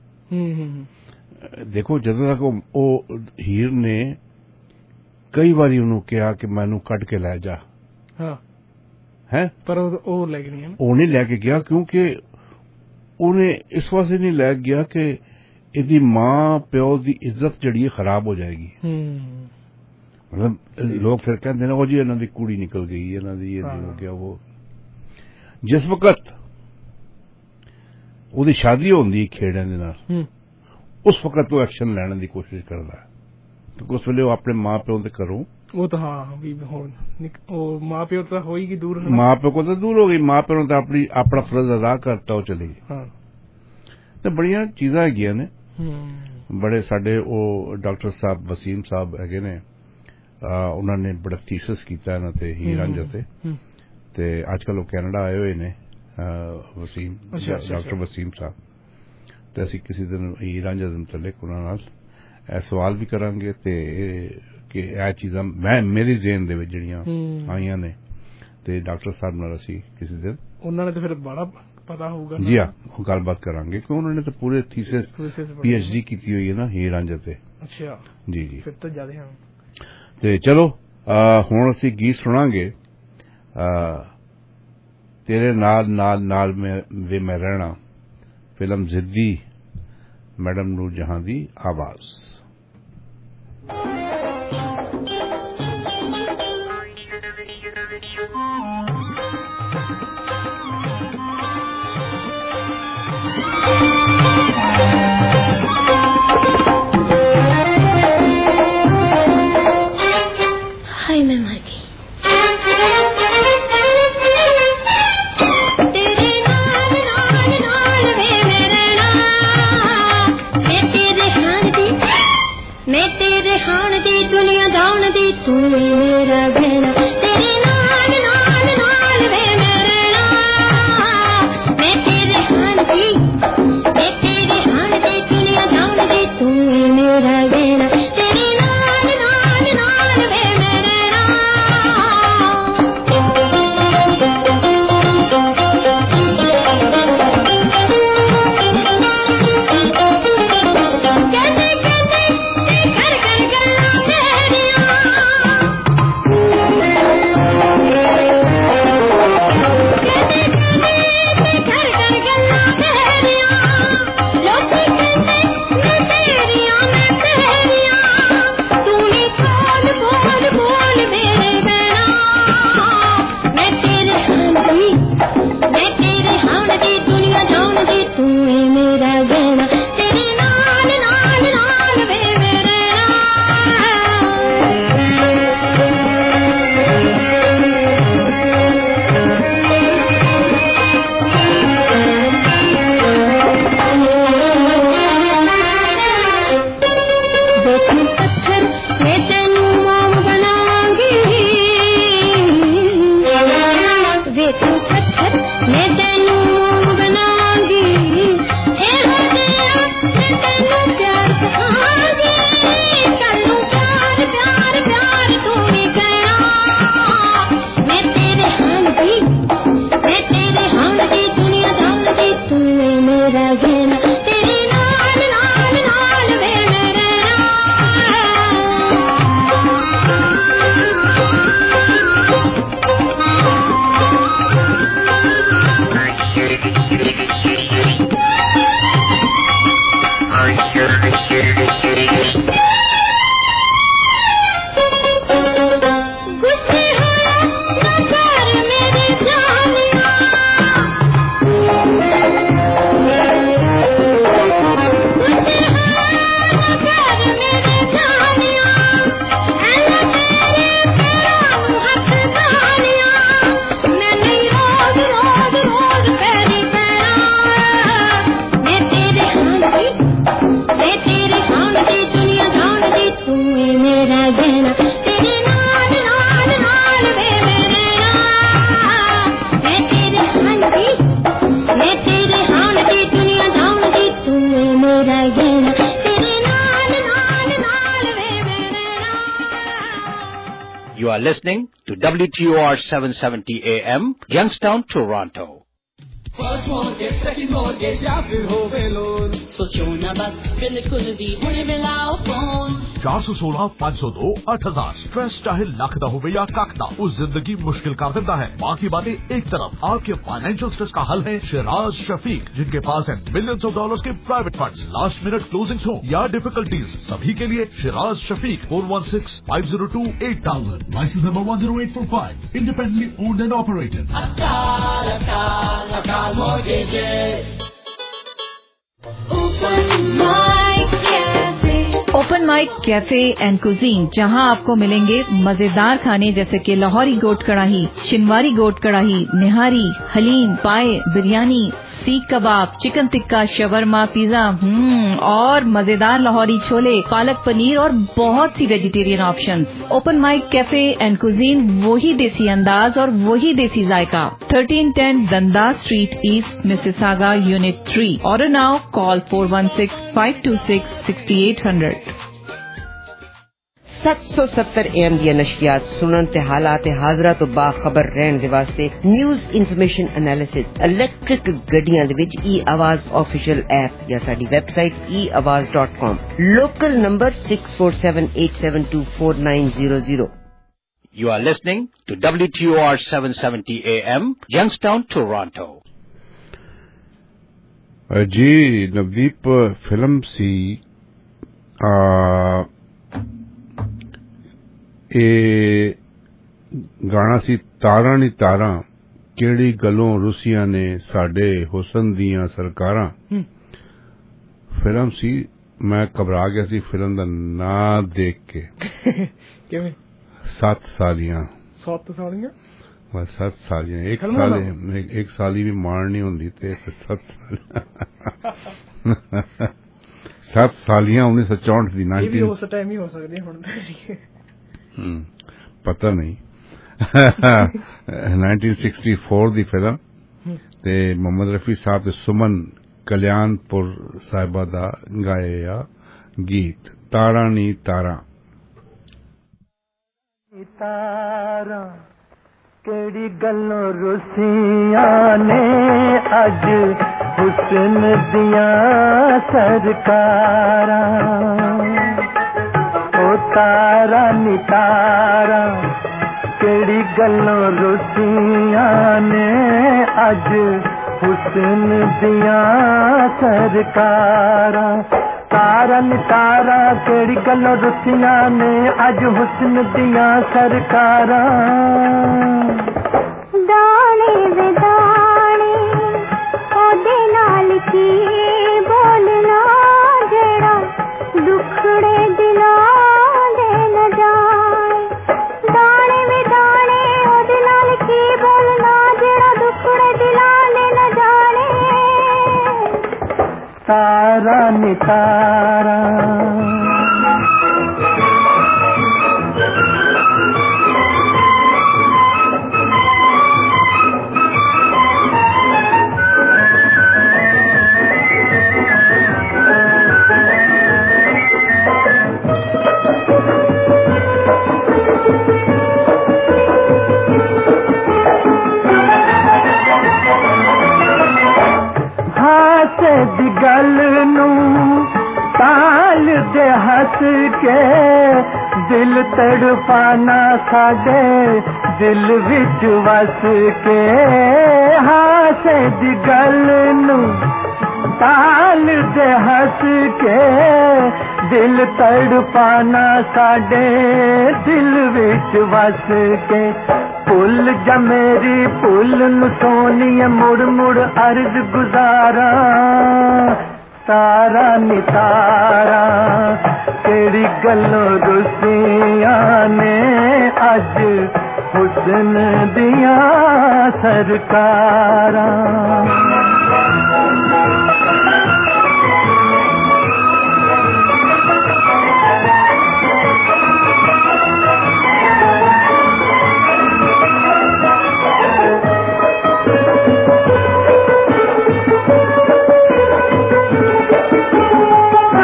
देखो जदों तक वो हीर ने कई बारी उन्होंने कहा कि मैनू कट के लै जा है पर वो लेके नहीं वो नहीं लैके गया क्योंकि उन्हें इस वास्ते नहीं लै गया कि इहदी मां प्यो की इज्जत जड़ी खराब हो जाएगी मतलब लोग फिर कहते हैं जी इन्हों की कुड़ी निकल गई इन्हों की ये हो गया वो जिस वक्त उसकी शादी होंदी खेड़ियां दे नाल उस वक्त वो एक्शन लैने की कोशिश करता है क्योंकि उस वेले वो अपने मां प्यो के घरों वो तो हाँ भी मां प्यो तो हो ही दूर मां प्यो को तो दूर हो गई मां प्यो ने तो अपना फर्ज अदा करता वो चली गई तो बड़िया चीज़ां हैगियां ने बड़े साडे वो डॉक्टर साहब वसीम साहब हैगे ने उन्होंने बड़ा थीसिस कीता इन्हां ते हीर रांझा ते अजकल वो कैनेडा आए हुए ने वसीम डॉक्टर वसीम साहब ते असीं किसी दिन हीर रांझा दे मुतल्लिक उन्हां नाल सवाल भी करांगे ते कि यह चीज़ां मैं मेरी ज़हन दे विच जिहड़ियां आईयां ने ते डॉक्टर साहब नाल असीं किसी दिन उन्होंने तो फिर बड़ा पता होगा जी हाँ वो गलबात करांगे क्योंकि उन्होंने तो पूरे थीसिस PhD की हुई है ना हीर रांझा ते अच्छा जी जी फिर तो ज्यादा हाँ ते चलो हुण असीं गीत सुनांगे तेरे नाल नाल नाल वे मैं रहना फिल्म जिद्दी मैडम नूर जहां दी आवाज हाय मैं मर गई तेरे नाल नाल नाल वे मैं रहना मैं तेरे हान दी दुनिया जान दी तू ही मेरा बहना तेरे नाल नाल are listening to WTOR 770 AM, Youngstown, Toronto. First mortgage, second mortgage, या फिर होवे लोन, सोचो ना बस बिल्कुल भी हुणे मिलाओ फोन 416-502-8000 स्ट्रेस चाहे लख दा होवे या कख दा, उस जिंदगी मुश्किल कर देता है। बाकी बातें एक तरफ, आपके फाइनेंशियल स्ट्रेस का हल है शिराज शफीक, जिनके पास है मिलियंस ऑफ डॉलर्स के private funds. Last minute closings हो या डिफिकल्टीज, सभी के लिए Shiraz Shafiq 416-502-8000, license number 10845, independently owned and operated. Open mic cafe and cuisine, जहां आपको मिलेंगे मजेदार खाने जैसे कि लाहौरी गोट कढ़ाई, शिनवारी गोट कढ़ाई, निहारी, हलीम, पाए, biryani, seekh kebab, chicken tikka, shawarma, pizza और मजेदार लाहौरी छोले, पालक पनीर और बहुत सी vegetarian options. Open mic cafe and cuisine, वही देसी अंदाज और वही देसी जायका। 1310 Dundas street east, Mississauga, unit 3। Order now, call 416-526-6800। 770 AM ਦੀਆਂ ਨਸ਼ਰੀਆਤ ਸੁਣਨ ਤੇ ਹਾਲਾਤ ਹਾਜ਼ਰਾ ਤੋਂ ਬਾਖਬਰ ਰਹਿਣ ਦੇ ਵਾਸਤੇ ਨਿਊਜ਼ ਇਨਫੋਰਮੇਸ਼ਨ ਐਨਾਲਿਸਿਸ ਇਲੈਕਟ੍ਰਿਕ ਗੱਡੀਆਂ ਦੇ ਵਿੱਚ e-ਆਵਾਜ਼ ਆਫੀਸ਼ੀਅਲ ਐਪ ਜਾਂ ਸਾਡੀ website eawaz.com, local number 6478724900। You are listening to WTOR 770 AM, Youngstown, Toronto. Ji Navdeep, film सी ਇਹ ਗਾਣਾ ਸੀ ਤਾਰਾਂ ਨੀ ਤਾਰਾਂ, ਕਿਹੜੀ ਗੱਲੋਂ ਰੁੱਸੀਆਂ ਨੇ ਸਾਡੇ ਹੁਸਨ ਦੀਆਂ ਸਰਕਾਰਾਂ। ਫਿਲਮ ਸੀ, ਮੈਂ ਘਬਰਾ ਗਿਆ ਸੀ ਫਿਲਮ ਦਾ ਨਾਂ ਦੇਖ ਕੇ। ਕਿਵੇਂ? 7 ਸਾਲੀਆਂ। 7 ਸਾਲੀਆਂ? ਬਸ 7 ਸਾਲੀਆਂ, ਇੱਕ ਸਾਲੀ ਵੀ ਮਾਣ ਨਹੀਂ ਹੁੰਦੀ ਤੇ 7 ਸਾਲੀਆਂ। 7 ਸਾਲੀਆਂ 1964 ਦੀ। ਇਹ ਵੀ ਉਸ ਟਾਈਮ ਹੀ ਹੋ ਸਕਦੀ ਹੁਣ ਪਤਾ ਨਹੀਂ। 1964 ਦੀ ਫਿਲਮ ਤੇ ਮੁਹੰਮਦ ਰਫੀ ਸਾਹਿਬ ਤੇ ਸੁਮਨ ਕਲਿਆਣਪੁਰ ਸਾਹਿਬਾ ਦਾ ਗਾਇਆ ਗੀਤ ਤਾਰਾਂ ਨੀ ਤਾਰਾਂ। ਤਾਰਾਂ ਕਿਹੜੀ ਗੱਲੋਂ ਰੁੱਸੀਆਂ ਨੇ ਅੱਜ ਹੁਸਨ ਦੀਆਂ ਸਰਕਾਰਾਂ। तारा नी तारा केड़ी गल्लों रुसियां ने अज हुस्न दियां सरकारां। तारा नी तारा केड़ी गल्लों रुसियां ने अज हुस्न दियां सरकारां। दाने वे दाने ओदे नाल की बोलना जेड़ा दुखड़े दिलां तारा नी तारा। दी गल नूं ताल दे हंस के दिल तड़पाना साडे दिल विच वस के। हासे दी गल नूं ताल दे हंस के दिल तड़पाना साडे दिल विच वस के। भुल जा मेरी भुल नूं सोनिए मुड़ मुड़ अर्ज गुजारा। तारा नी तारा केड़ी गल्लों रुसियां ने अज हुस्न दियां सरकारां।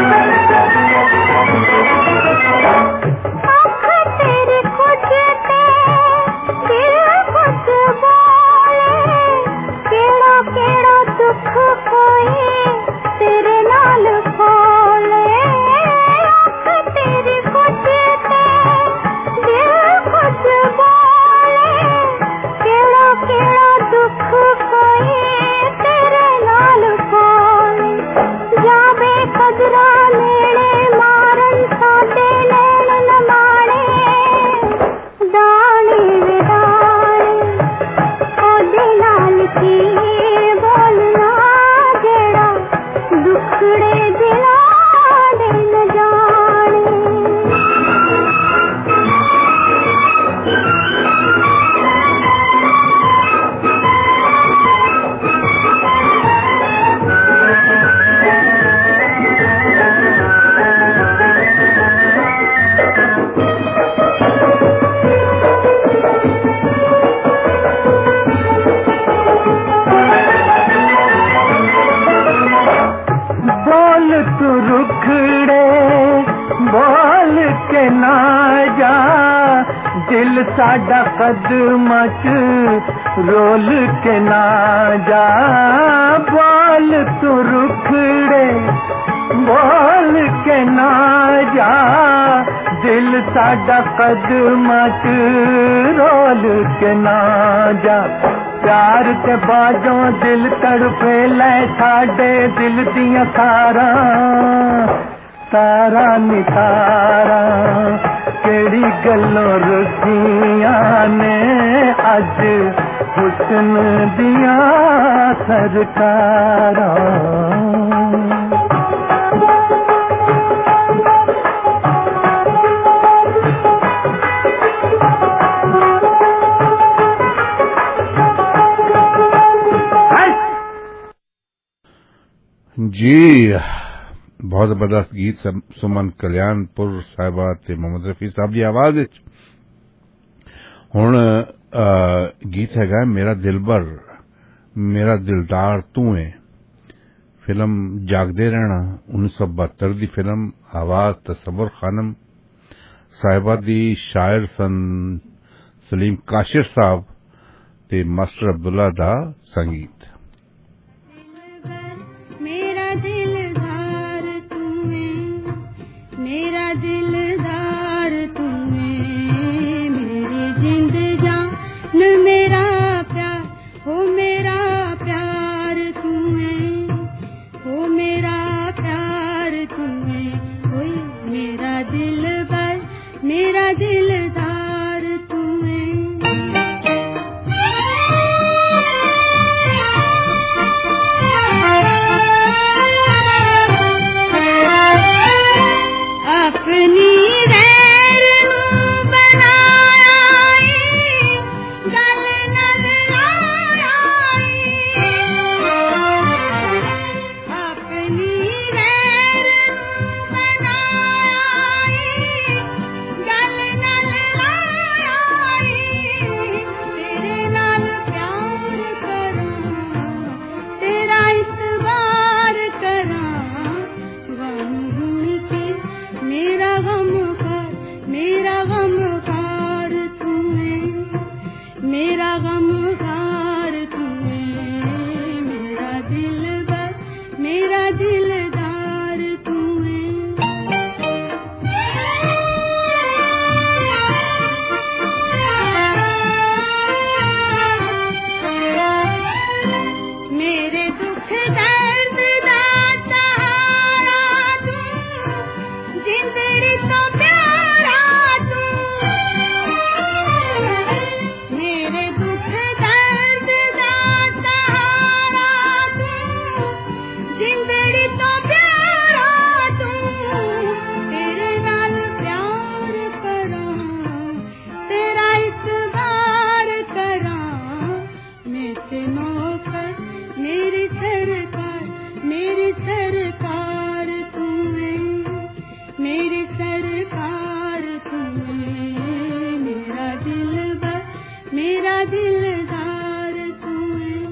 तेरे कुछ ते दिल साडा कदमां च रोल के ना जा, बोल तू रुखड़े बोल के ना जा, दिल साडा कदमां च रोल के ना जा। प्यार ते बाजों दिल तड़पे ले साडे दिल दियां तारा, तारा नितारा केड़ी गल्लों रुसियां ने अज हुस्न दियां सरकारां। जी बहुत जबरदस्त गीत सुमन कल्याणपुर साहिबा ते मोहम्मद रफी साहब की आवाज विच। हुण गीत हैगा मेरा दिलबर मेरा दिलदार तू है, फिल्म जागदे रहना 1972 की फिल्म। आवाज तसव्वुर खानम साहिबा दी, शायर सन सलीम काशिर साहब ते मास्टर अब्दुल्ला दा संगीत। मेरा दिलदार तुम्हें, मेरा दिलदार तुम्हें, मेरी जिंद जान मेरा प्यार, हो मेरा प्यार तुम्हें, हो मेरा प्यार तुम्हें, हो मेरा दिलबर मेरा दिलदार तुम्हें। अपनी गैर नू बनाया गल नल लाया, अपनी गैर नू बनाया गल नल लाया, तेरे नाल प्यार करा तेरा इतबार करा, गम हुण के मेरा गम खार तुम्हें, मेरा गम खार तुम्हें, मेरा दिलबर मेरा दिलदार तुम्हें। मेरे दुख दर्द दा सहारा तू, जिंदड़ी तो प्यारा तू, मेरे दुख दर्द दा सहारा तू, जिंदड़ी तो प्यारा तू, तेरे नाल प्यार करा तेरा इतबार करा, मैं ते नौकर मेरी सरकार तुम्हें, मेरी सरकार तुम्हें, मेरा दिलबर मेरा दिलदार तुम्हें।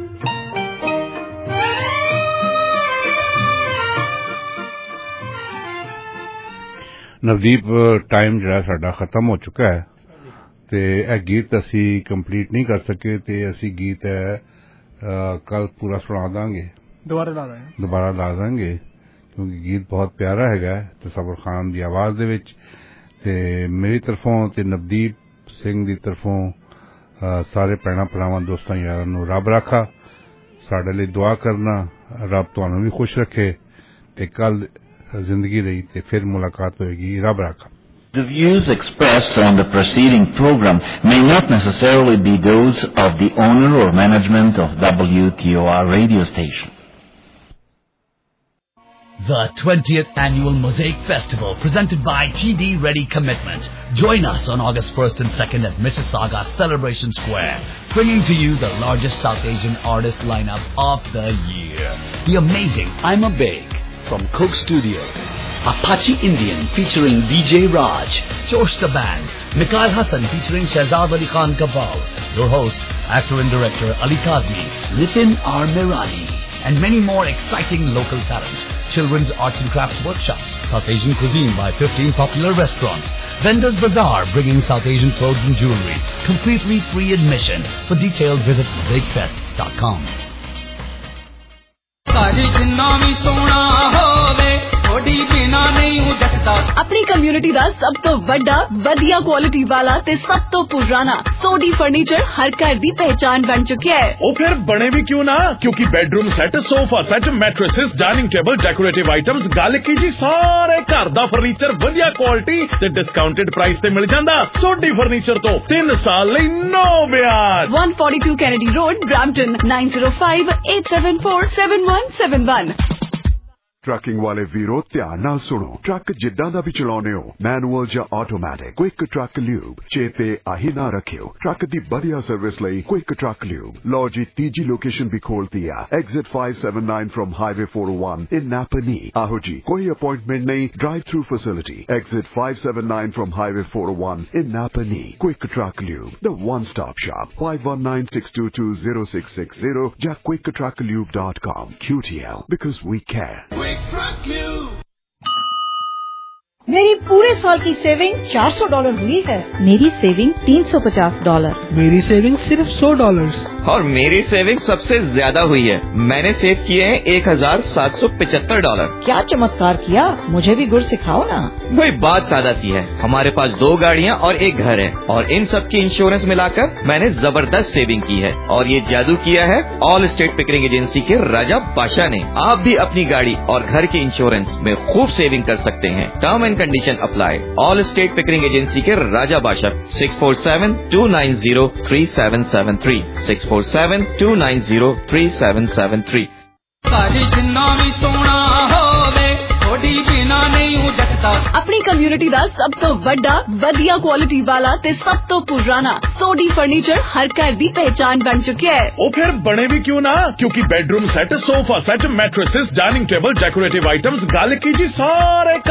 नवदीप टाइम जिहड़ा साडा खत्म हो चुका है ते यह गीत असी कंप्लीट नहीं कर सके ते असी गीत कल पूरा सुना दांगे, दोबारा ला देंगे क्योंकि गीत बहुत प्यारा हैगा तसव्वुर खान की आवाज दे विच। ते मेरी तरफों ते नवदीप सिंह की तरफों सारे भैणां भरावां दोस्तां यारां नूं रब राखा, साडे लई दुआ करना, रब तुहानूं भी खुश रखे ते कल जिंदगी रही ते फिर मुलाकात होएगी। रब राखा। The views expressed on the preceding program may not necessarily be those of the owner or management of WTOR radio station. The 20th Annual Mosaic Festival presented by TD Ready Commitment. Join us on August 1st and 2nd at Mississauga Celebration Square, bringing to you the largest South Asian artist lineup of the year. The amazing I'm a Big from Coke Studio, Apache Indian featuring DJ Raj, Josh the Band, Mikhail Hassan featuring Shahzad Ali Khan Kabal, your host, actor and director Ali Kazmi, Nitin R. Mirani, and many more exciting local talent. Children's arts and crafts workshops, South Asian cuisine by 15 popular restaurants, Vendors Bazaar, bringing South Asian clothes and jewelry. Completely free admission. For details, visit mosaicfest.com. अपनी community ਦਾ ਸਭ ਤੋਂ ਵੱਡਾ ਵਧੀਆ quality ਵਾਲਾ ਤੇ ਸਭ ਤੋਂ ਪੁਰਾਣਾ ਸੋਡੀ ਫਰਨੀਚਰ ਹਰ ਘਰ ਦੀ ਪਹਿਚਾਨ ਬਣ ਚੁੱਕਿਆ ਹੈ। ਉਹ ਫਿਰ ਬਣੇ ਵੀ ਕਿਉਂ ਨਾ, ਕਿਉਂਕਿ bedroom set, sofa set, mattresses, dining table, decorative items, ਗੱਲ ਕੀ ਜੀ ਸਾਰੇ ਘਰ ਦਾ ਫਰਨੀਚਰ ਵਧੀਆ ਕੁਆਲਿਟੀ ਤੇ ਡਿਸਕਾਊਂਟਡ ਪ੍ਰਾਈਸ ਤੇ ਮਿਲ ਜਾਂਦਾ। ਸੋਡੀ ਫਰਨੀਚਰ ਤੋਂ 3 ਸਾਲ ਲਈ ਨੋ ਵਿਆਜ। 142 ਕੈਨੇਡੀ ਰੋਡ, ਬ੍ਰੈਂਪਟਨ 9058747171। ट्रकिंग वाले वीरो ध्यान नाल सुनो। ट्रक जिद्दां दा भी चलाउने हो, मैनुअल या ऑटोमैटिक, क्विक ट्रक ल्यूब चेते आही ना रखियो। ट्रक दी बढ़िया सर्विस लई क्विक ट्रक ल्यूब। लो जी तीजी लोकेशन भी खोल दिया, exit 579 from highway 401 in Napanee. आहो जी कोई अपॉइंटमेंट नहीं, drive through facility, exit 579 from highway 401 in Napanee. Quick truck lube, the one stop shop, 5196220660 या quicktruckLube.com। QTL, because we care। मेरी पूरे साल की सेविंग $400 हुई है। मेरी सेविंग $350। मेरी सेविंग सिर्फ $100। और मेरी सेविंग सबसे ज्यादा हुई है। मैंने सेव किए हैं $1775। क्या चमत्कार किया, मुझे भी गुर सिखाओ ना। वही बात सादा सी है, हमारे पास 2 गाड़ियाँ और 1 घर है और इन सब की इंश्योरेंस मिलाकर मैंने जबरदस्त सेविंग की है। और ये जादू किया है ऑल स्टेट पिकरिंग एजेंसी के राजा बादशाह ने। आप भी अपनी गाड़ी और घर के इंश्योरेंस में खूब सेविंग कर सकते हैं। Term and condition apply. Allstate Pickering agency के राजा बादशाह 647-290-3773 647-290-3773। अपनी कम्युनिटी ਦਾ ਸਭ ਤੋਂ ਵੱਡਾ ਵਧੀਆ ਕੁਆਲਿਟੀ ਵਾਲਾ ਤੇ ਸਭ ਤੋਂ ਪੁਰਾਣਾ ਸੋਡੀ ਫਰਨੀਚਰ ਹਰ ਘਰ ਦੀ ਪਹਿਚਾਨ ਬਣ ਚੁੱਕਿਆ ਹੈ। ਉਹ ਫਿਰ ਬਣੇ ਵੀ ਕਿਉਂ ਨਾ, ਕਿਉਂਕਿ bedroom set, sofa set, mattresses, dining table, decorative items, ਗੱਲ ਕੀ ਜੀ ਸਾਰੇ